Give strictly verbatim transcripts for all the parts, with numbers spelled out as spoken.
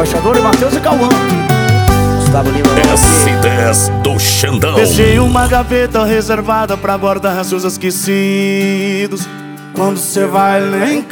Embaixador e Matheus e Cauã. S dez do Xandão. Deixei uma gaveta reservada pra guardar seus esquecidos. Quando cê vai lá em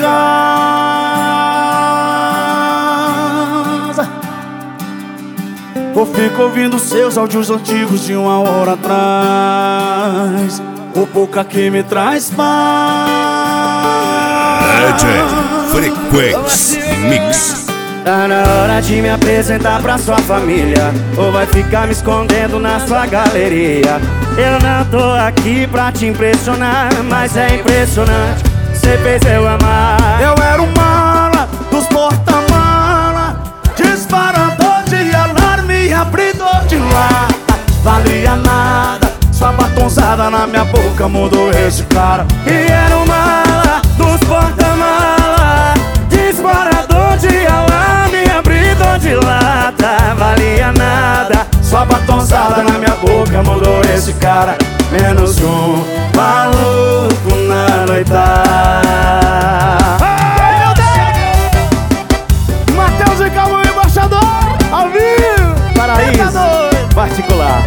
casa, ou fico ouvindo seus áudios antigos de uma hora atrás. O pouca que me traz paz. D J Frequência Mix. Tá na hora de me apresentar pra sua família, ou vai ficar me escondendo na sua galeria. Eu não tô aqui pra te impressionar, mas é impressionante, cê fez eu amar. Eu era o mala dos porta-mala, disparador de alarme, abridor de lata. Valia nada, sua batonzada na minha boca mudou esse cara. E era o mala dos porta-mala, disparador de alarme, abridor de lata. Valia nada, sua batonzada na minha boca mudou esse cara. Menos um maluco na noitada. Ai, meu Deus! Matheus e Cauã, Embaixador, ao vivo. Paraíso particular.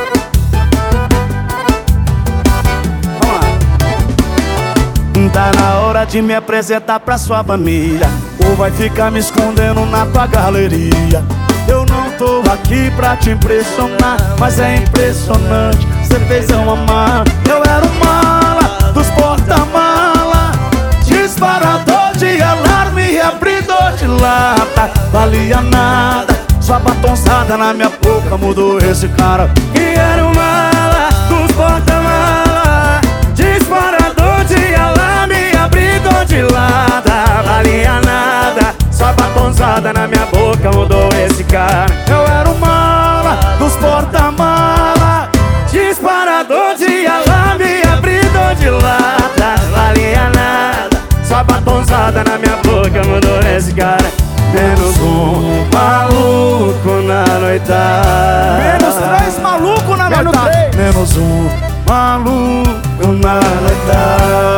Tá na hora de me apresentar pra sua família, ou vai ficar me escondendo na tua galeria. Eu não tô aqui pra te impressionar, mas é impressionante, cê fez eu amar. Eu era o mala dos porta-mala, disparador de alarme, abridor de lata. Valia nada, sua batonzada na minha boca mudou esse cara. E era o mala dos porta-mala, disparador de alarme, abridor de lata. Valia nada, sua batonzada na minha boca mudou esse cara. Eu era o mala dos porta-mala, disparador de alarme, abridor de lata. Valia nada, sua batonzada na minha boca mudou esse cara. menos um maluco na noitada. Menos três maluco na Menos noitada. Menos um maluco na noitada.